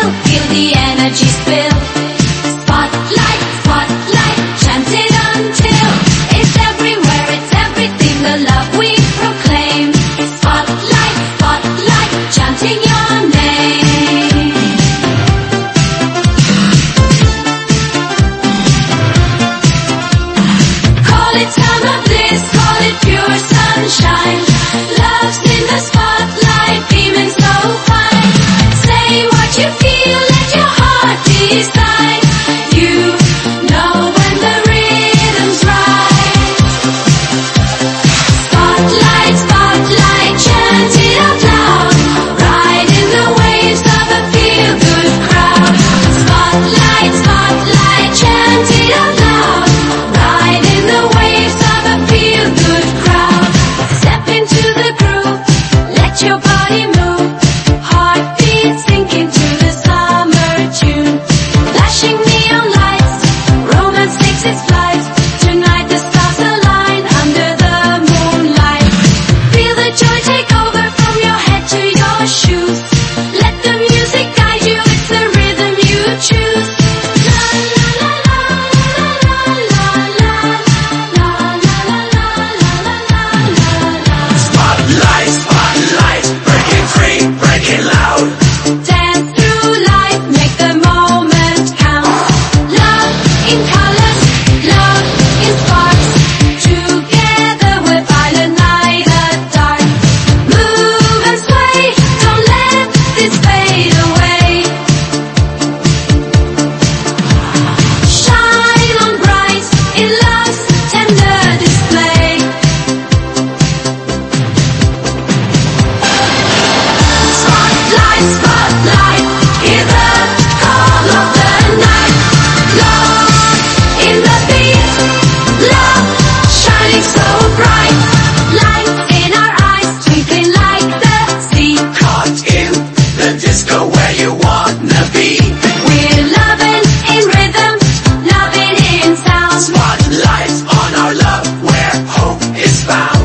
still, feel the energy spill. Spotlight, spotlight, chant it until it's everywhere, it's everything, the love we proclaim. Spotlight, spotlight, chanting your name. Call it summer bliss, call it pure sunshine. Love's in the spotlight, beaming so fine. Say what you feel, let your heart decide. You know when the rhythm's right. Spotlight, spotlight, chant it out loud. Ride in the waves of a feel-good crowd. Spotlight, spotlight, chant it out loud. Ride in the waves of a feel-good crowd. Step into the groove, let your body move. Heartbeat sinking to the summer tune. Flashing neon lights, romance takes its flight. Tonight the stars align under the moonlight. Feel the joy take over from your head to your shoes. Let the music guide you, it's the rhythm you choose. La la la la la la la la la la la la. Spotlight, spotlight, breaking free, breaking loud. Dance through life, make the moment count. Love in colors, love in sparks. Together we'll find a night at dark. Move and sway, don't let this fade away. Shine on bright in love's tender display. Spotlight, spotlight, hear the call of the night. Love in the beat, love shining so bright. Light in our eyes, twinkling like the sea. Caught in the disco where you wanna be. We're loving in rhythm, loving in sound. Spotlight on our love where hope is found.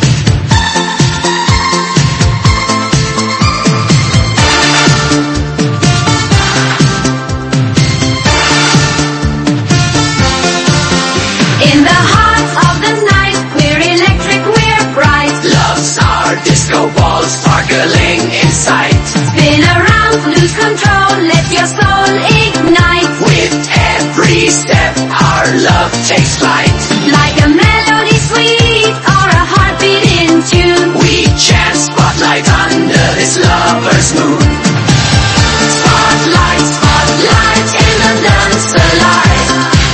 In the heart of the night, we're electric, we're bright. Love's our disco ball sparkling in sight. Spin around, lose control, let your soul ignite. With every step our love takes flight. Like a melody sweet or a heartbeat in tune. We chant spotlight under this lover's moon. Spotlight, spotlight in the dance alive.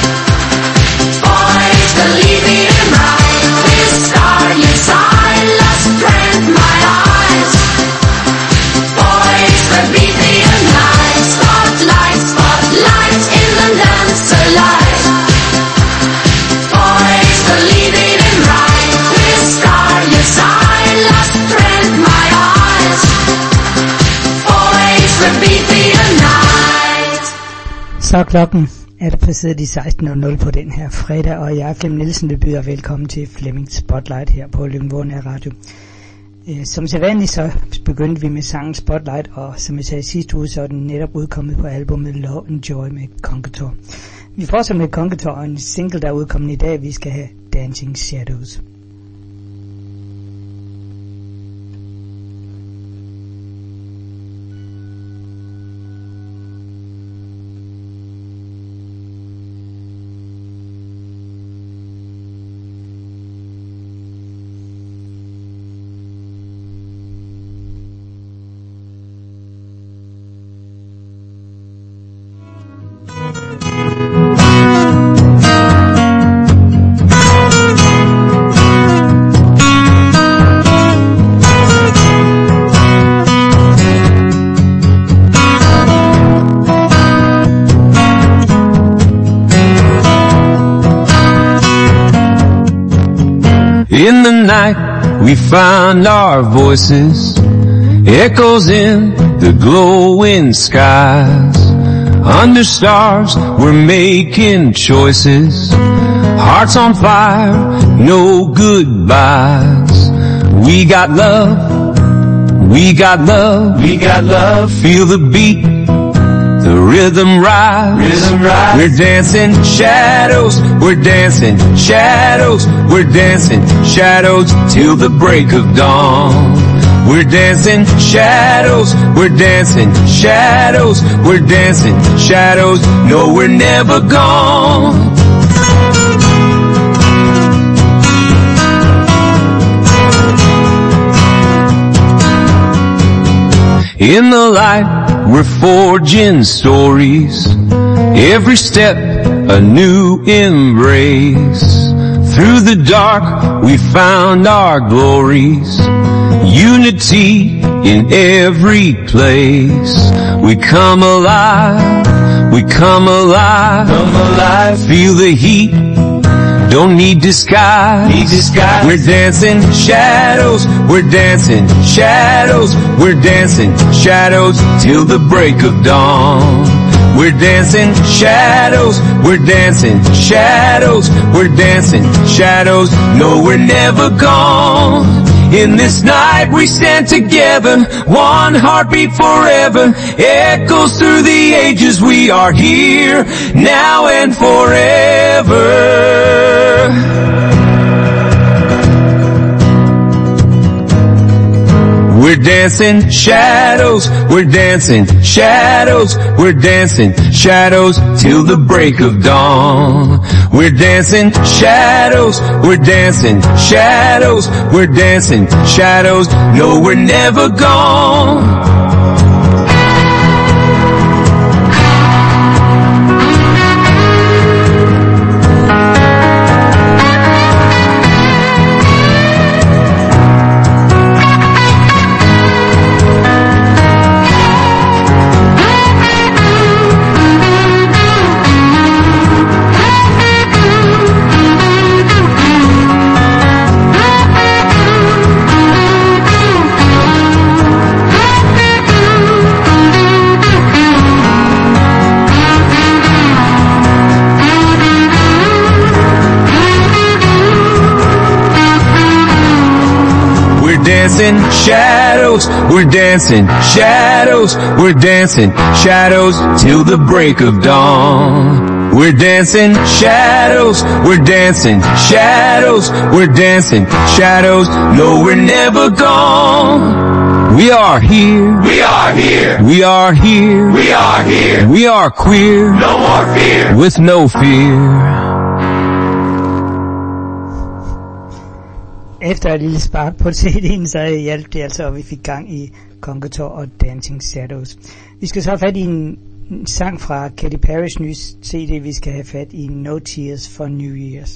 Boys, believe me in right. With starless I lost strength my eyes. Boys, believe me in right. Spotlight, spotlight in the dance alive. Boys, believe me in right. With starless I lost strength my eyes. Boys, believe me in right. Så klokken er det passeret de 16.00 på den her fredag, og jeg er Flemming Nielsen, der byder velkommen til Flemming Spotlight her på Lyngvågen Radio. Som sædvanligt så begyndte vi med sangen Spotlight, og som jeg sagde sidste uge, så er den netop udkommet på albumet Love and Joy med Conqueror. Vi fortsætter med Conqueror, og en single, der er udkommet i dag, vi skal have Dancing Shadows. In the night we found our voices, echoes in the glowing skies. Under stars we're making choices, hearts on fire, no goodbyes. We got love, we got love, we got love. Feel the beat the rhythm rise. We're dancing shadows, we're dancing shadows, we're dancing shadows till the break of dawn. We're dancing shadows, we're dancing shadows, we're dancing shadows, no, we're never gone. In the light, we're forging stories. Every step, a new embrace. Through the dark, we found our glories. Unity in every place. We come alive, we come alive. Feel the heat, don't need disguise. We're dancing shadows, we're dancing shadows, we're dancing shadows till the break of dawn. We're dancing shadows, we're dancing shadows, we're dancing shadows, no, we're never gone. In this night we stand together, one heartbeat forever, echoes through the ages, we are here, now and forever. We're dancing shadows, we're dancing shadows, we're dancing shadows till the break of dawn. We're dancing shadows, we're dancing shadows, we're dancing shadows, no, we're never gone. Dancing shadows, we're dancing shadows, we're dancing shadows till the break of dawn. We're dancing shadows, we're dancing shadows, we're dancing shadows, no, we're never gone. We are here, we are here, we are here, we are here, we are queer, no more fear, with no fear. Efter et lille spark på CD'en, så hjalp det altså, at vi fik gang i Conqueror og Dancing Shadows. Vi skal så have fat i en sang fra Katy Perrys nye CD. Vi skal have fat i No Tears for New Year's.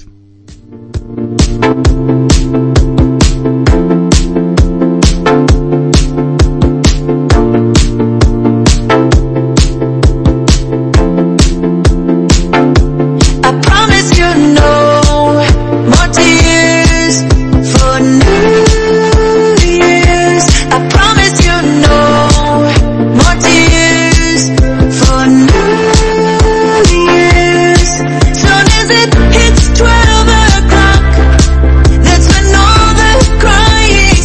It's 12 o'clock. That's when all the crying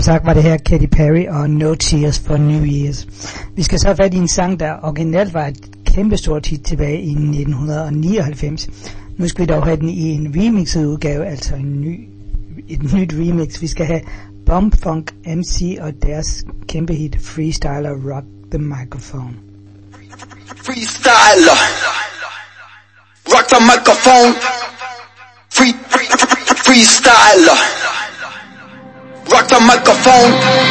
sagt var det her Katy Perry og No Tears for New Year's. Vi skal så have fat i en sang, der originalt var et kæmpestort hit tilbage i 1999. Nu skal vi dog have den i en remixet udgave, altså et nyt remix. Vi skal have Bump Funk MC og deres kæmpe hit Freestyler Rock the Microphone. Freestyler Rock the microphone. Freestyler Rock the microphone.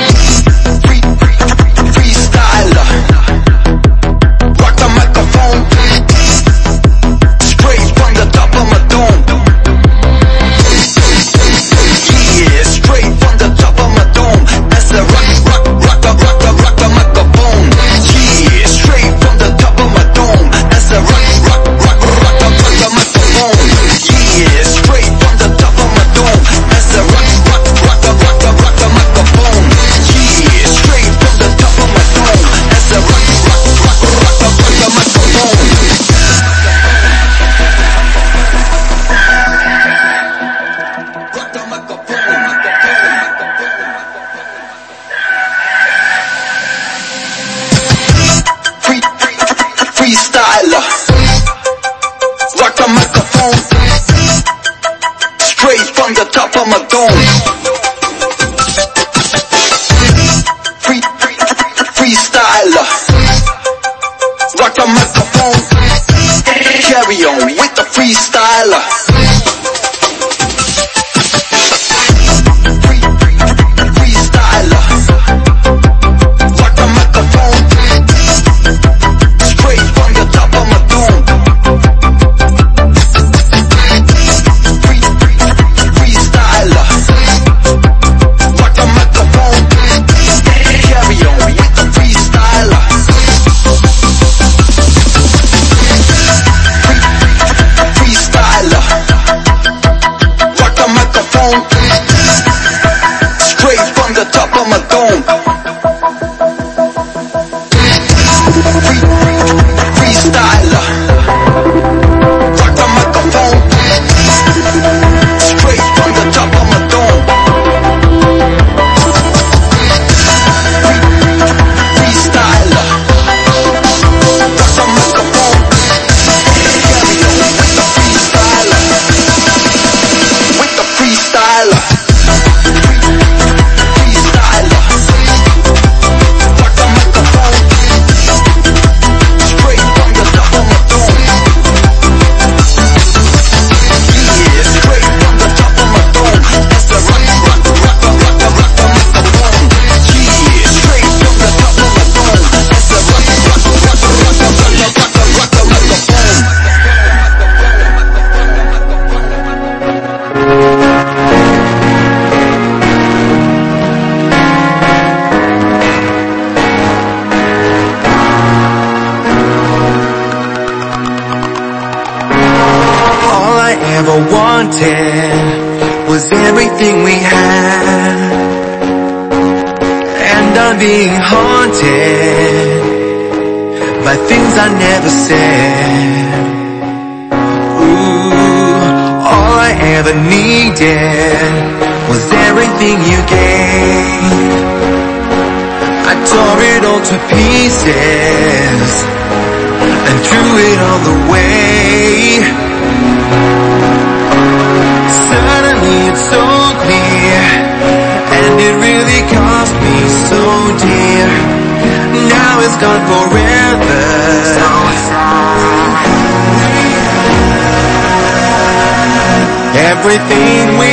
Freestyler Rock the microphone. Straight from the top of my dome. Yeah, straight from the top of my dome. That's a rock the microphone. Yeah, straight from the top of my dome. That's a rock the microphone. Yeah, straight from the top of my dome. That's a rock the microphone. Yeah, straight from the top of my dome. That's a rock the microphone. Freestyler Rock the microphone. Straight from the top of my dome. Freestyler Rock the microphone. Carry on with the freestyler. Freestyler Rock the microphone. Straight from the top of my dome. Freestyler Rock the microphone. Carry on with the freestyler. Freestyler Rock the microphone. Straight from the top of my dome. Freestyler Rock the microphone. Straight from the top of my dome. Freestyler Rock the microphone. Carry on with the freestyler. With the freestyler. Freestyler Rock the microphone. Straight from the top of my dome. Yeah, straight from the top of my dome. That's a rock the microphone. Yeah, straight from the top of my dome. That's a rock the microphone. All I ever wanted was everything we had, and I'm being haunted by things I never said. Ooh, all I ever needed was everything you gave. I tore it all to pieces and threw it all away. Suddenly it's so clear, and it really cost me so dear. Now it's gone forever. Everything we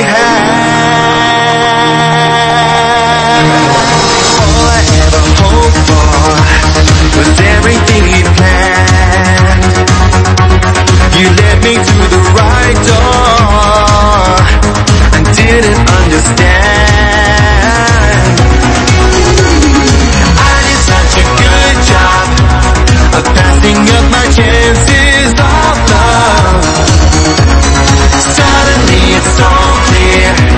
had, all I ever hoped for was everything you planned. You led me through the right door and didn't understand. I did such a good job of passing up my chances of love. Suddenly it's so clear,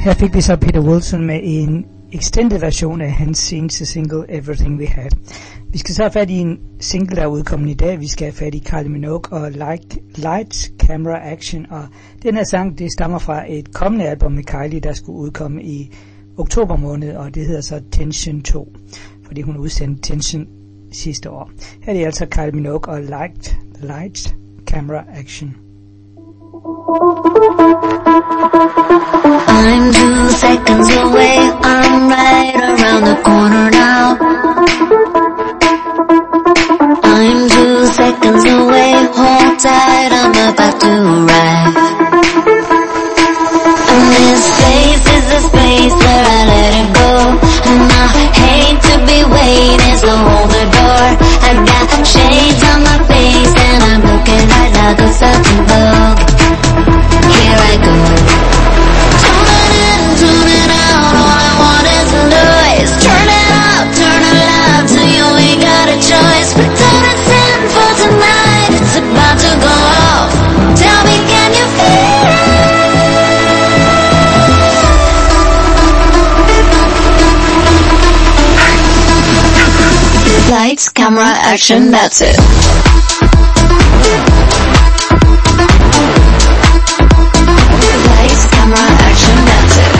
Her fik vi så Peter Wilson med en extended version af hans seneste single Everything We Had. Vi skal så have fat i en single, der er udkommet i dag. Vi skal have fat i Kylie Minogue og Lights, Camera, Action. Og den her sang, det stammer fra et kommende album med Kylie, der skulle udkomme i oktober måned, og det hedder så Tension 2, fordi hun udsendte Tension sidste år. Her er det altså Kylie Minogue og Lights, Camera, Action. I'm 2 seconds away, I'm right around the corner now. I'm 2 seconds away, hold tight, I'm about to arrive. And this space is the space where I let it go. And I hate to be waiting, so hold the door. I got shades on my face and I'm looking right like a certain bug. Here I go. Tune it in, tune it out, all I want is a noise. Turn it up, turn it loud, till you ain't got a choice. But don't it's in for tonight, it's about to go off. Tell me, can you feel it? Lights, camera, action, that's it. Lights, camera, action, that's it.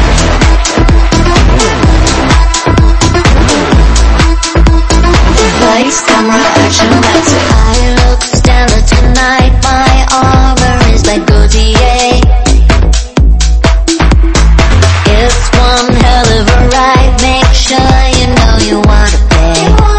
Lights, camera, action, that's it. I look stellar tonight, my armor is like Gautier. It's one hell of a ride, make sure you know you wanna pay.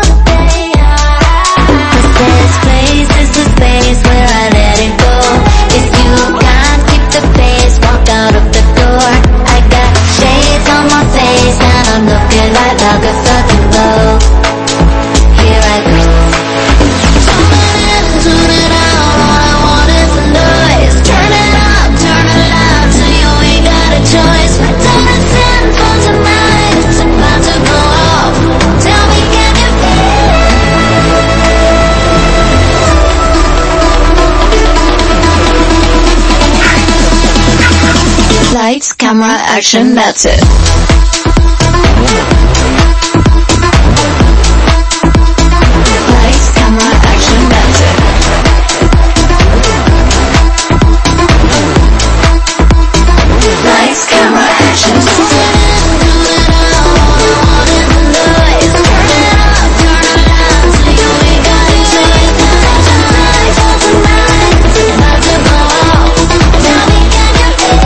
This place is the space where I let it go. If you can't keep the pace, walk out of the door. I got shades on my face and I'm looking right like a fucking bow. Here I go. Tune it in, tune it out, all I want is a noise. Turn it up, turn it loud, till you ain't got a choice. But don't it's in for tonight, it's about to go off. Tell me, can you feel it? Lights, camera, action, that's it. Lights, camera, action, that's it. Lights, camera, action. Turn it in, turn it out, all I want is a noise. Turn it up, turn it loud, till you ain't got a choice. Tonight, for tonight, it's about to go off. Tell me, can you feel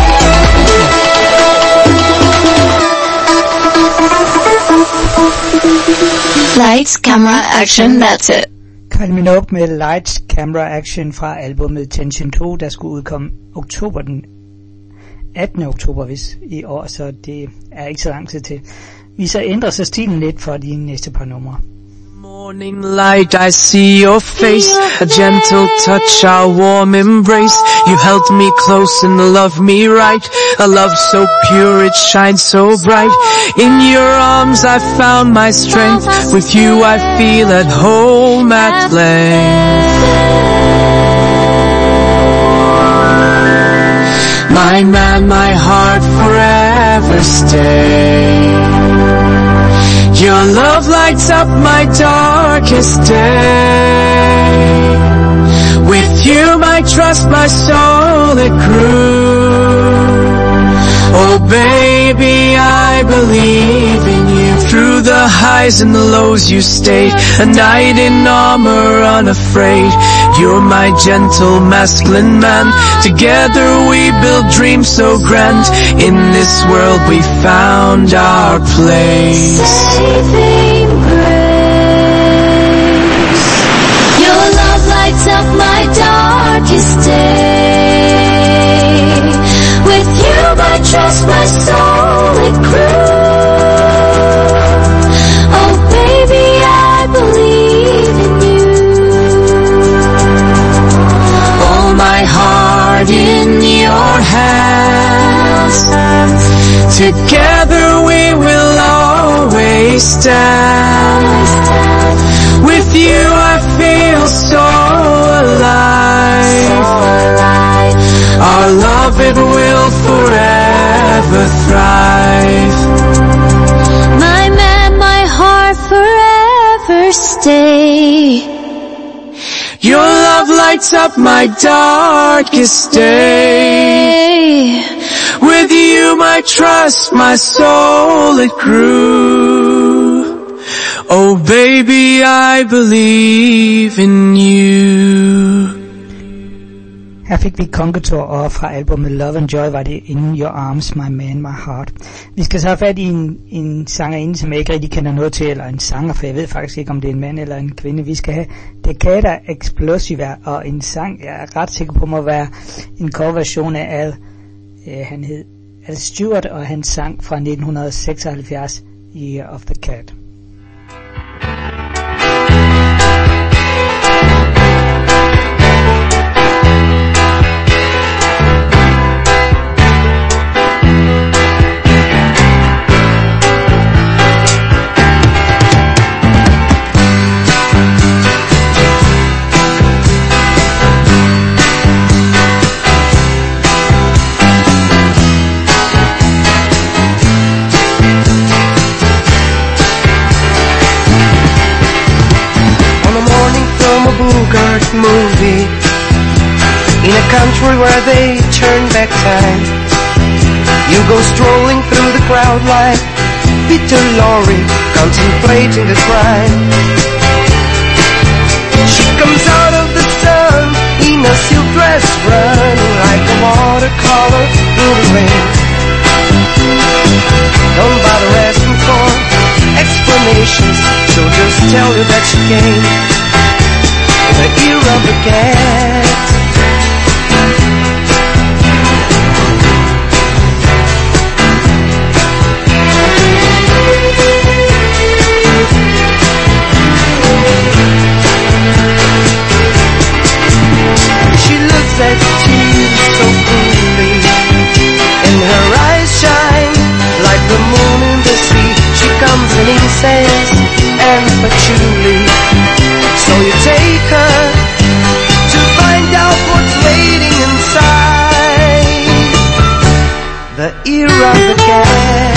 it? Lights, camera, action, that's it. Kylie Minogue med Lights, Camera, Action fra albumet Tension 2, der skulle udkomme oktober den 18. oktober i år, så det er ikke så lang tid til. Vi så ændrer så stilen lidt for de næste par numre. Morning light, I see your face, a gentle touch, our warm embrace. You held me close and loved me right, a love so pure it shines so bright. In your arms I found my strength, with you I feel at home at length. My man, my heart forever stay. Your love lights up my darkest day. With you my trust, my soul it grew. Oh baby, I believe in you. Through the highs and the lows you stayed, a knight in armor unafraid. You're my gentle masculine man. Together we build dreams so grand. In this world we found our place. Saving grace. Your love lights up my darkest day. With you my trust, my soul it grew. Oh baby, I believe in you. Hold my heart in your hands. Together we will always stand. With you I feel so alive. Our love it will forever thrive. lights up my darkest day. With you my trust, my soul it grew. Oh baby, I believe in you. Her fik vi Congator, og fra albumet Love and Joy var det In Your Arms, My Man, My Heart. Vi skal så have fat i en sangerinde, som jeg ikke rigtig kender noget til, eller en sanger, for jeg ved faktisk ikke, om det er en mand eller en kvinde. Vi skal have Decada Explosiva, og en sang, jeg er ret sikker på, må være en coverversion af Al. Han hed Al Stewart, og han sang fra 1976, Year of the Cat. Movie in a country where they turn back time. You go strolling through the crowd like Peter Lorre, contemplating the crime. She comes out of the sun in a silk dress, running like a watercolor through the rain. Don't bother asking for explanations, she'll just tell you that she came. The year of the cat. She looks at you so coolly, and her eyes shine like the moon in the sea. She comes in incense and patchouli, so you take her to find out what's waiting inside the ear of the cat.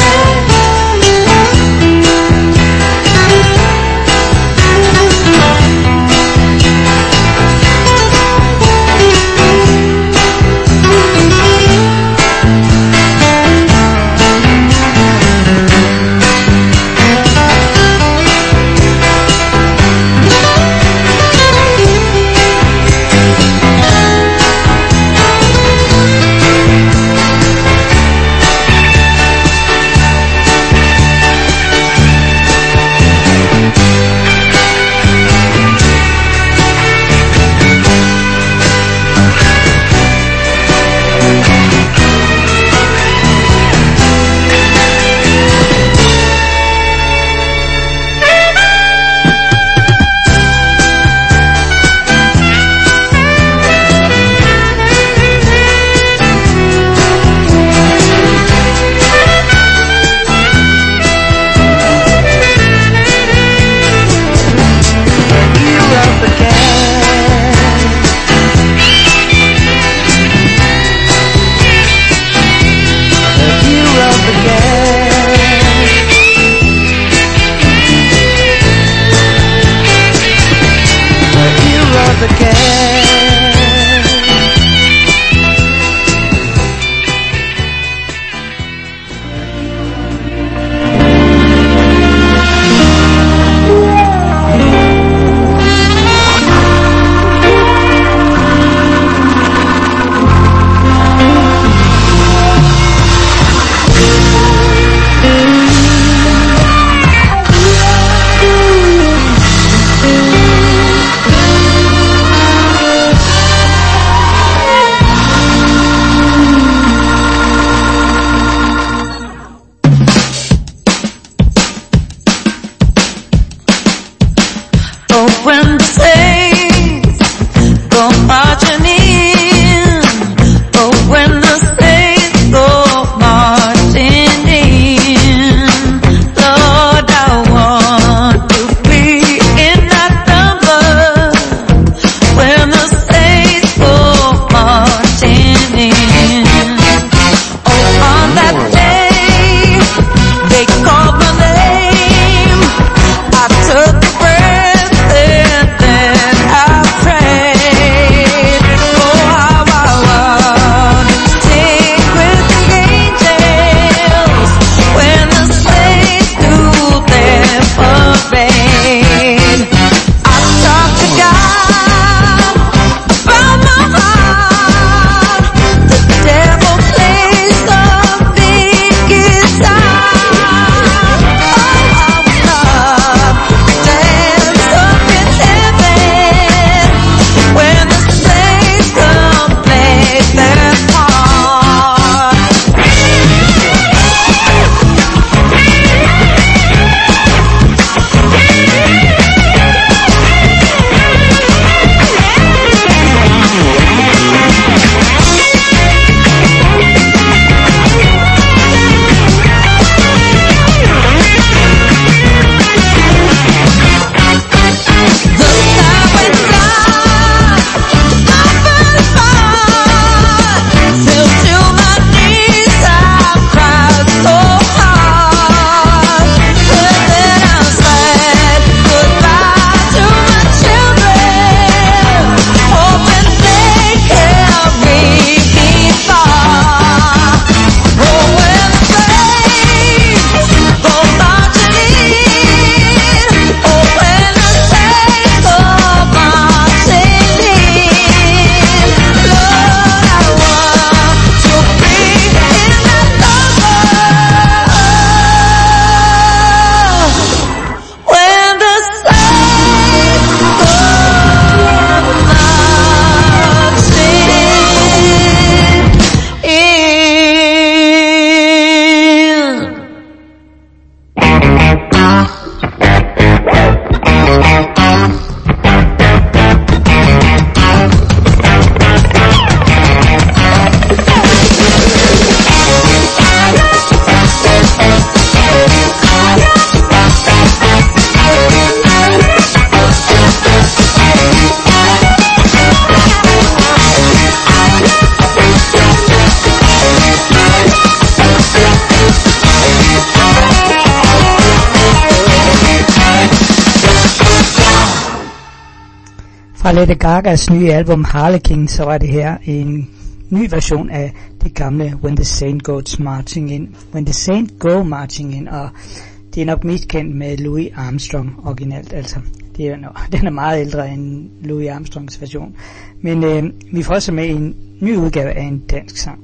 Fra Lady Gagas nye album Harlequin, så var det her en ny version af det gamle When the Saint Goes Marching In. When the Saint Go Marching In, og det er nok mest kendt med Louis Armstrong originalt, altså. Den er meget ældre end Louis Armstrongs version. Men vi får også med en ny udgave af en dansk sang.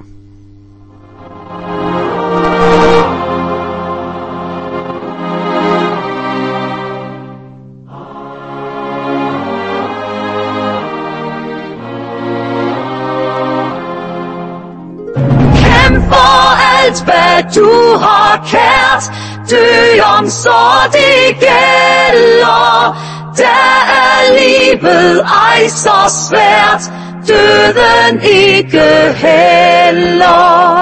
Kæmp for alt, hvad du har kært. Dø om så det gælder. Der er livet ej så svært, døden ikke heller.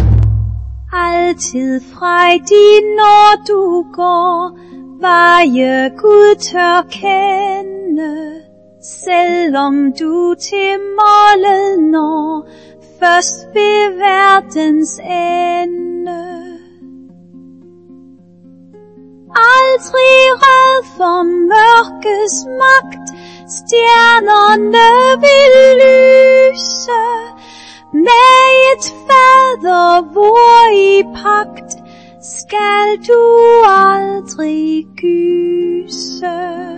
Altid frejdig når du går, veje Gud tør kende. Selvom du til målet når, først ved verdens ende. Aldrig red for mørkets magt, stjernerne vil lyse. Med et fadervor i pagt, skal du aldrig gyse.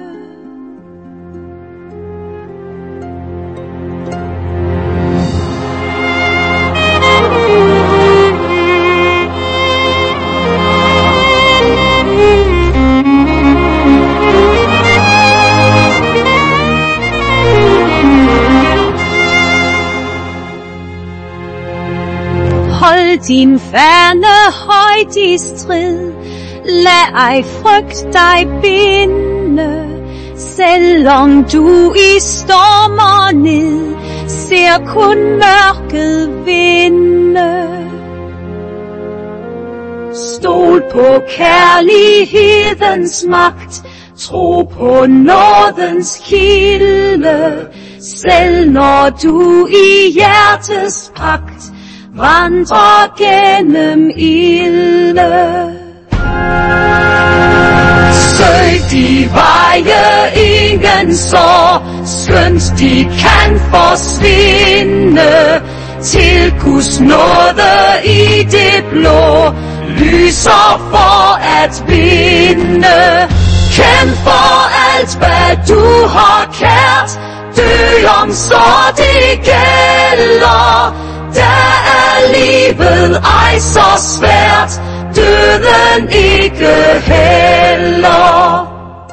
Hold din fane højt i strid, lad ej frygt dig binde. Selvom du i storm og ned, ser kun mørket vinde. Stol på kærlighedens magt, tro på nådens kilde. Selv når du i hjertets pagt vandrer gennem ilde. Søg de veje ingen sår, skønt de kan forsvinde. Til Guds nåde i det blå, lyser for at vinde. Kæmp for alt hvad du har kært, dø om så det gælder. Der er livet ej så svært, døden ikke heller.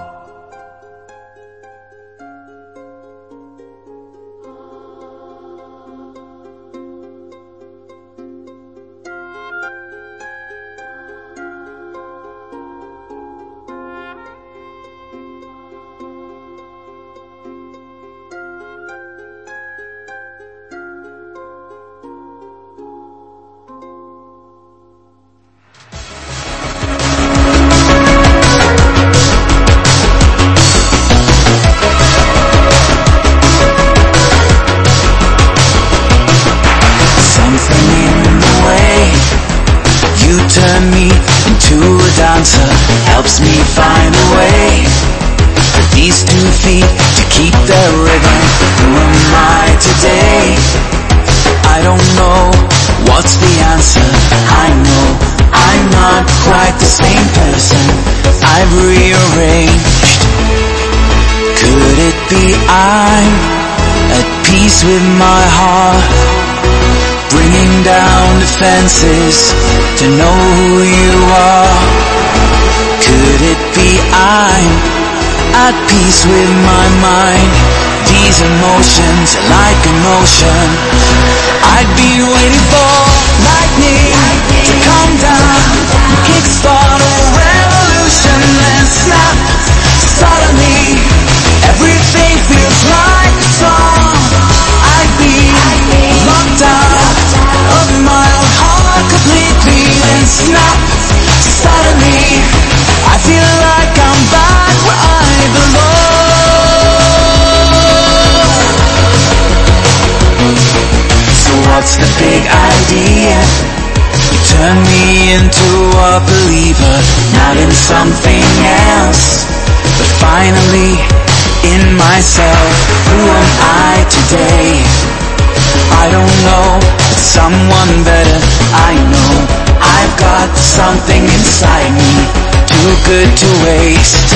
Helps me find a way with these 2 feet to keep the rhythm. Who am I today? I don't know what's the answer. I know I'm not quite the same person. I've rearranged. Could it be I'm at peace with my heart, bringing down defenses to know who you are? Could it be I'm at peace with my mind? These emotions are like an ocean. I've been waiting for lightning to come down, kickstart a revolution, and snap. Suddenly, everything feels like a song. I've been locked out of my own heart completely, and snap. Suddenly, I feel like I'm back where I belong. So what's the big idea? You turn me into a believer, not in something else. But finally, in myself. Who am I today? I don't know, but someone better I know. I've got something inside me, too good to waste.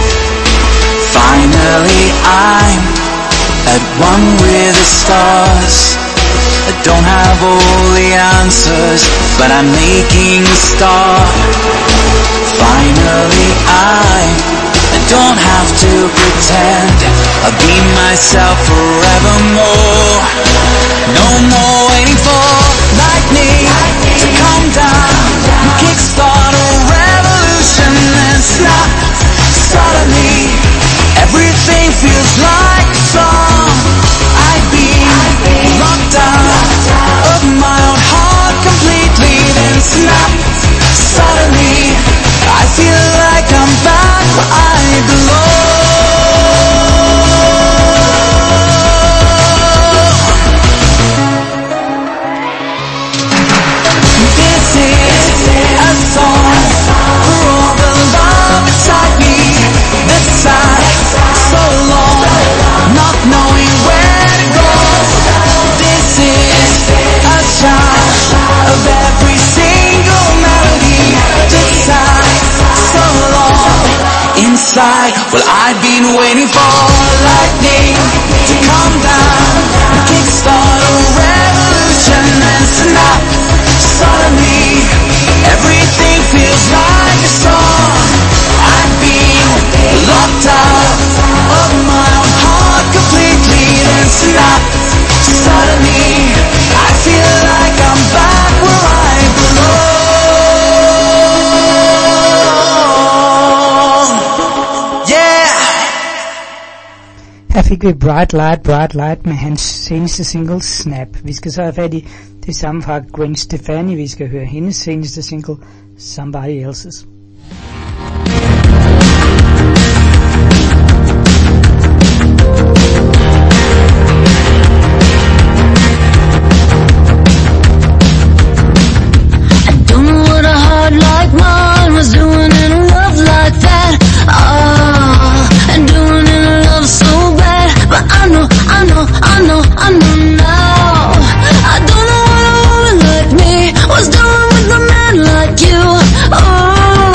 Finally I'm at one with the stars. I don't have all the answers, but I'm making a start. Finally I don't have to pretend. I'll be myself forevermore. No more waiting for lightning to come down, kickstart a revolution and snap. Suddenly everything feels like a song. I've been locked out of my own heart completely, then snap. Suddenly I feel like I'm back where I belong. This is a song for all the love inside me that sighed so long, not knowing where to go. This is a shout of every single melody that sighed so long inside. Well, I've been waiting for lightning to come down, kickstart a revolution and snap. Suddenly everything feels like a song. I've been locked out of my own heart completely, then snap. Suddenly I feel like I'm back where I belong. Yeah. Her fik vi Bright Light med hans seneste single Snap. Vi skal så have fat i det samme fra Gwen Stefani. Vi skal høre hendes seneste single Somebody Else's. Like mine was doing in a love like that. And doing in a love so bad. But I know now. I don't know what a woman like me was doing with a man like you. Oh,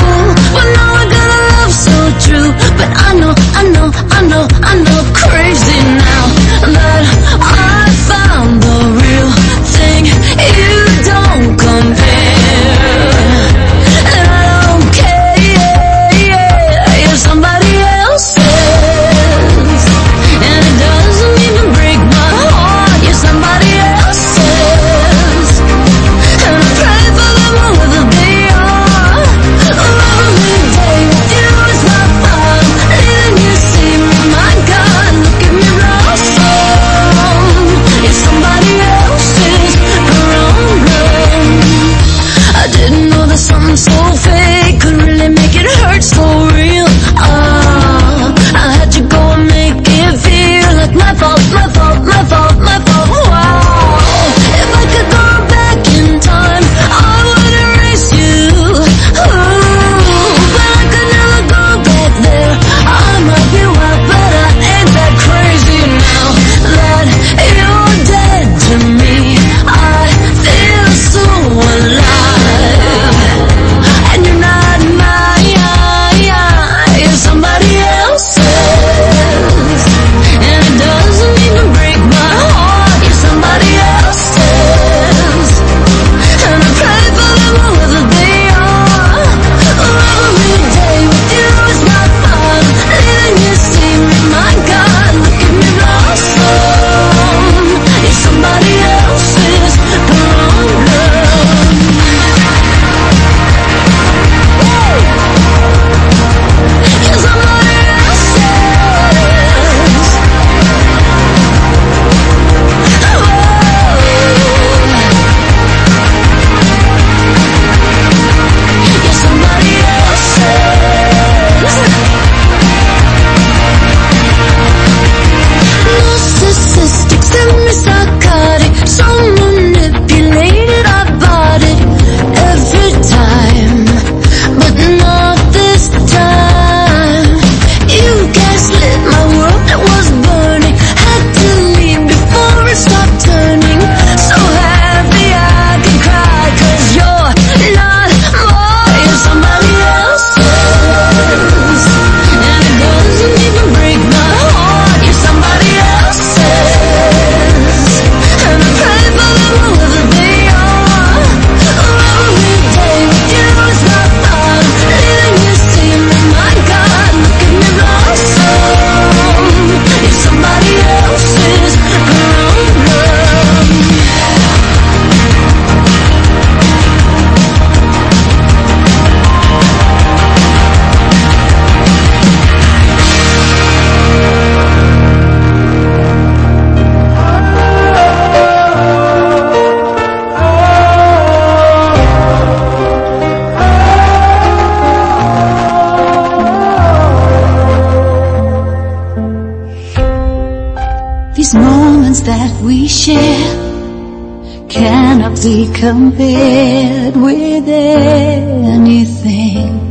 be compared with anything.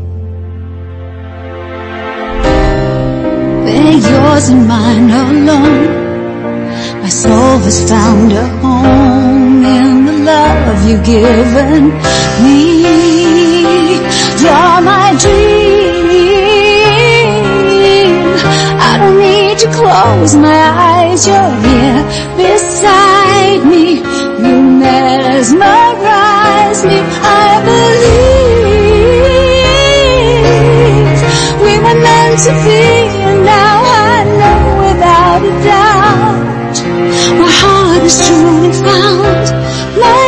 They're yours and mine alone. My soul has found a home in the love you've given me. You're my dream. I don't need to close my eyes. You're here beside me. You mesmerize me. I believe we were meant to be, and now I know without a doubt my heart is truly found. My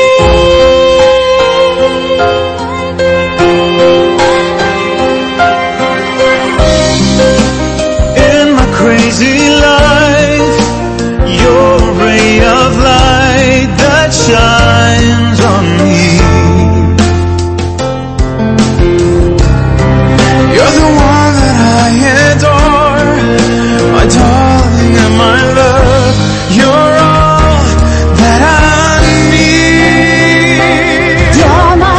in my crazy life, you're a ray of light that shines on me. You're the one that I adore, my darling and my love. You're all that I need. You're my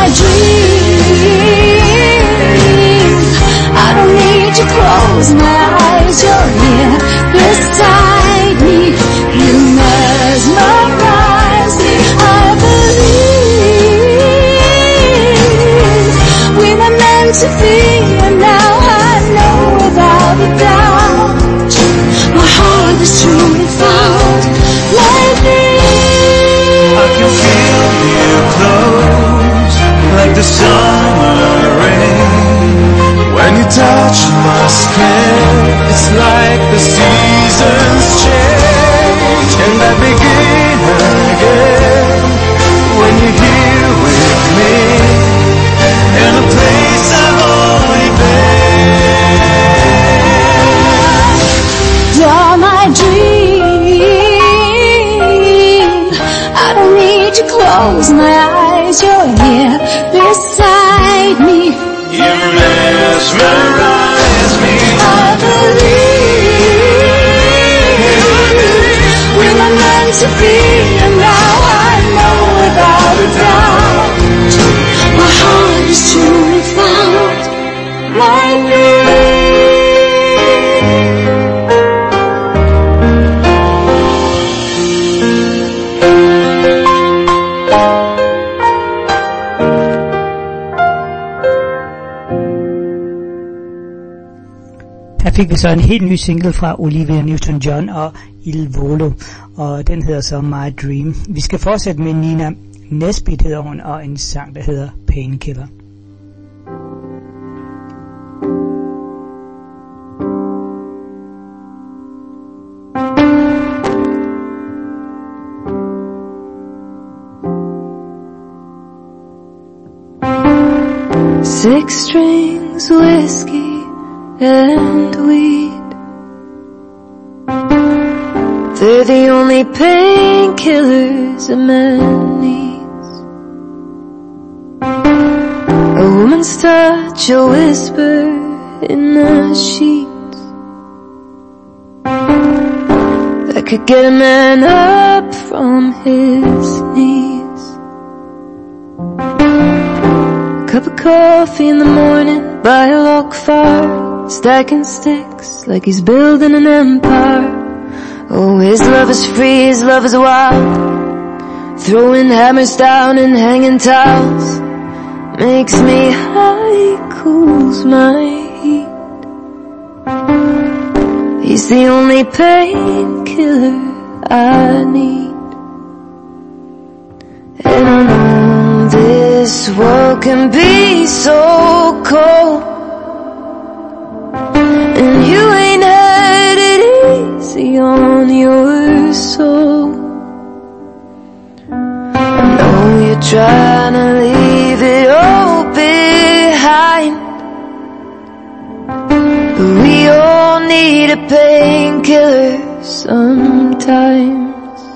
dream. I don't need to close my eyes. You're here beside me. You mesmerize me. I believe we were meant to be, and now I know without a doubt my heart is truly found. Like I can feel you close, like the summer rain. When you touch my skin, it's like the seasons change, and I begin again when you're here with me, in a place I've only been. you're my dream. I don't need to close my eyes. You're here beside me. You mesmerize me. I believe we were meant to be, and now I know without a doubt my heart is truly found. My Her fik vi så en helt ny single fra Olivia Newton-John og Il Volo, og den hedder så My Dream. Vi skal fortsætte med Nina Nesbitt, hedder hun, og en sang, der hedder Painkiller. Six strings, whiskey, and weed. They're the only painkillers a man needs. A woman's touch, a whisper in the sheets, that could get a man up from his knees. Cup of coffee in the morning by a log fire, stacking sticks like he's building an empire. Oh, his love is free, his love is wild, throwing hammers down and hanging towels. Makes me high, cools my heat. He's the only painkiller I need. And I know this world can be so cold, and you ain't had it easy on your soul. I know you're trying to leave it all behind, but we all need a painkiller sometimes.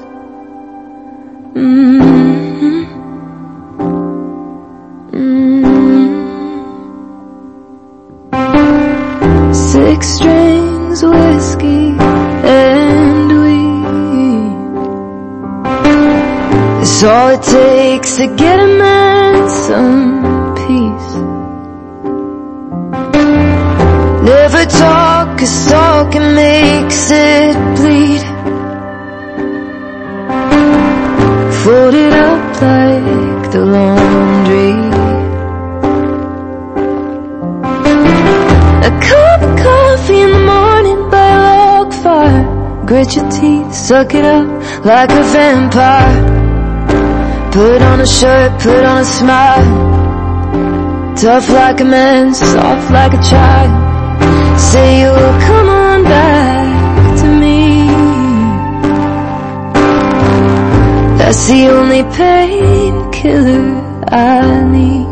Six strings, whiskey, and weed. There's is all it takes to get a man some peace. Never talk, 'cause talking makes it bleed. Fold it up like the laundry. A cup of coffee in the morning by a log fire. Grit your teeth, suck it up like a vampire. Put on a shirt, put on a smile. Tough like a man, soft like a child. Say you'll come on back to me. That's the only painkiller I need.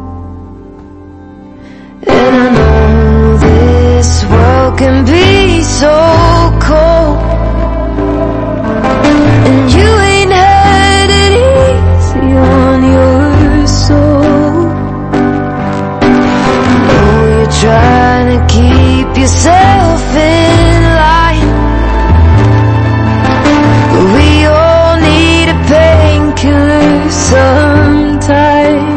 And I know this world can be so cold, and you ain't had it easy on your soul. Oh, you're trying to keep yourself in line, but we all need a painkiller sometimes.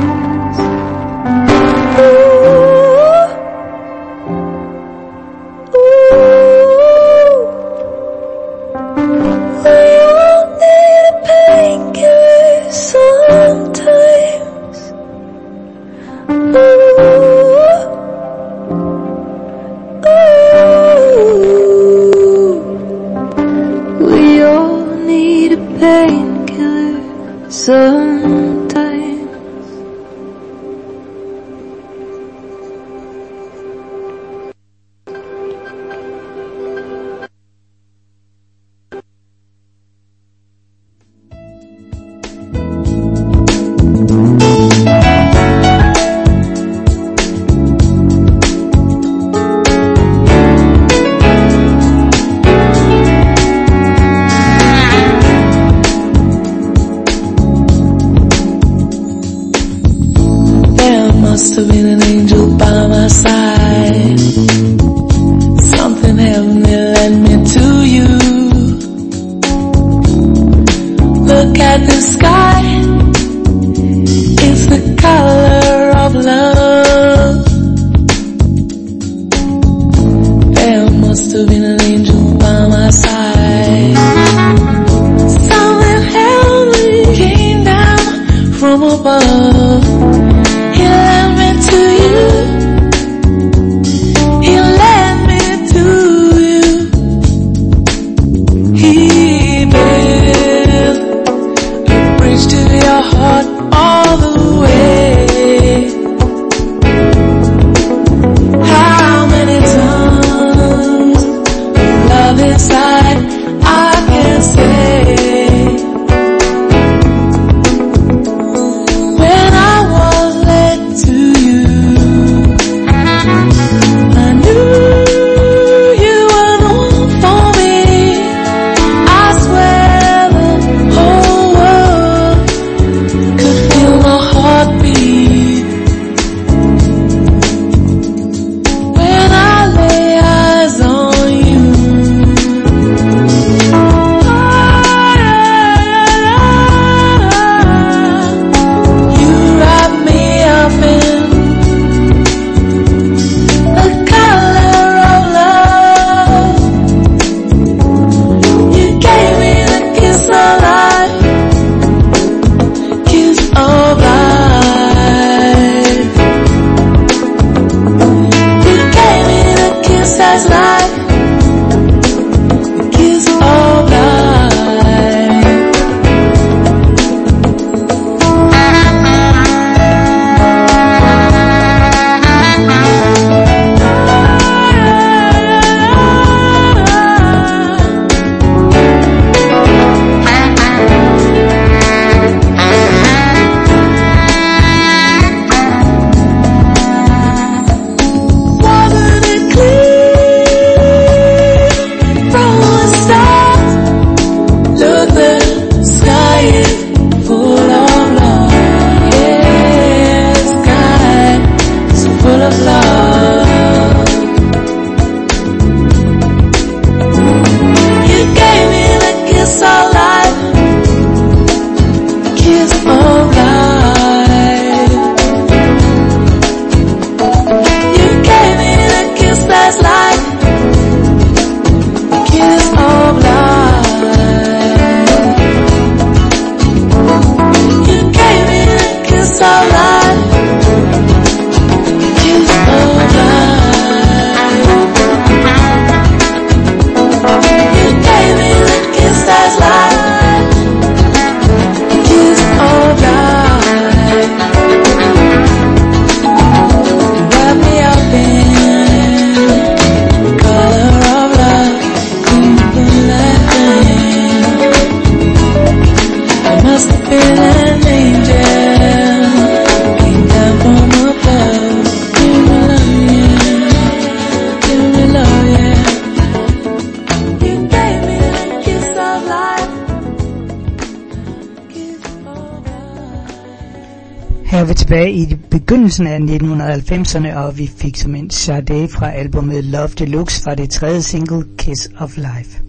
tilbage i begyndelsen af 1990'erne, og vi fik som en Sade fra albumet Love Deluxe fra det tredje single Kiss of Life.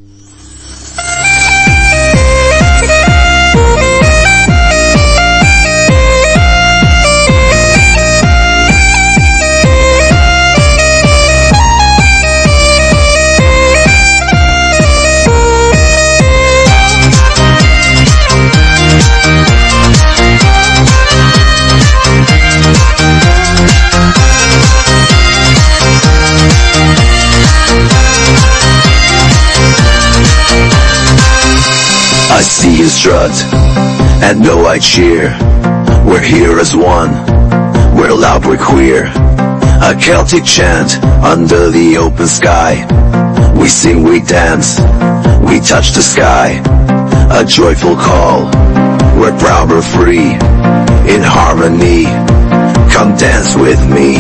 I see you strut, and know I cheer. We're here as one, we're loud, we're queer. A Celtic chant under the open sky. We sing, we dance, we touch the sky. A joyful call, we're proud, we're free. In harmony, come dance with me.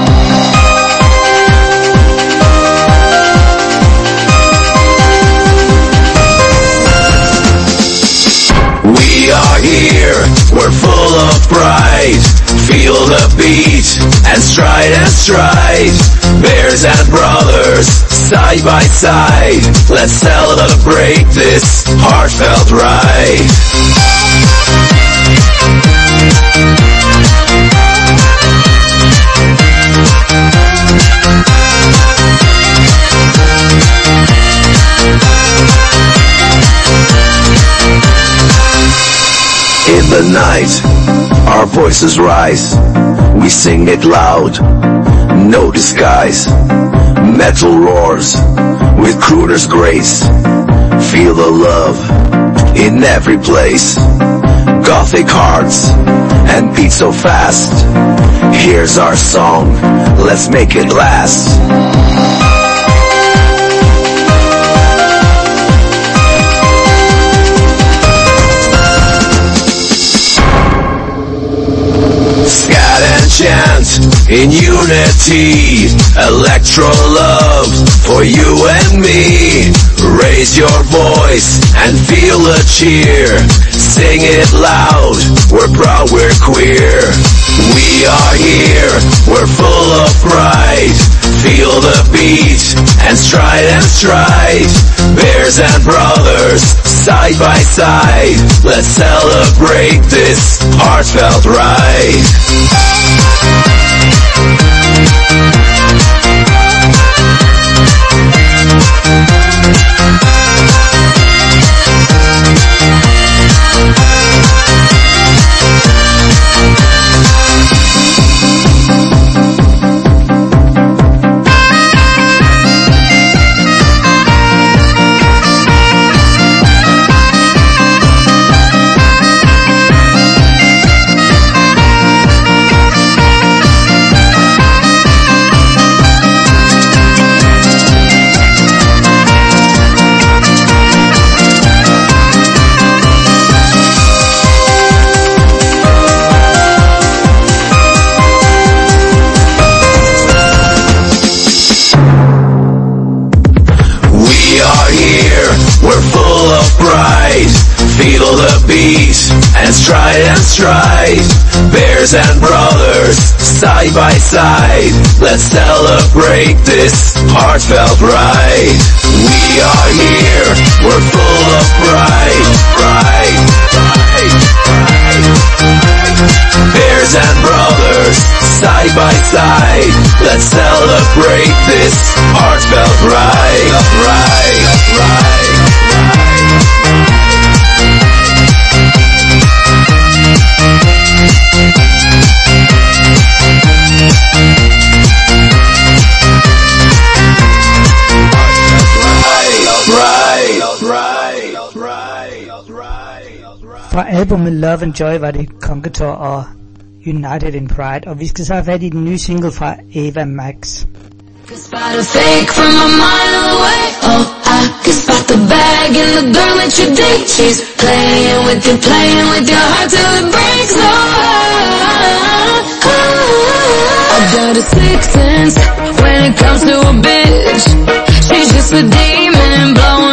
We are here, we're full of pride. Feel the beat and stride and stride. Bears and brothers, side by side. Let's celebrate this heartfelt ride. In the night, our voices rise. We sing it loud, no disguise. Metal roars with crooner's grace. Feel the love in every place. Gothic hearts and beat so fast. Here's our song, let's make it last. Scat and chant in unity. Electro love for you and me. Raise your voice and feel the cheer. Sing it loud, we're proud, we're queer. We are here, we're full of pride. Feel the beat and stride. Bears and brothers, side by side. Let's celebrate this heartfelt ride. Feel the beat and stride. Bears and brothers, side by side. Let's celebrate this heartfelt ride. We are here, we're full of pride. Bears and brothers, side by side. Let's celebrate this heartfelt ride. Fra albumet Love and Joy var det Conqueror og United in Pride, og vi skal så have fat i den nye single fra Ava Max. Could spot a fake from a mile away. Oh, I could spot the bag in the girl that you date. She's playing with your heart till it breaks. I've got a sixth sense when it comes to a bitch. She's just a demon blowing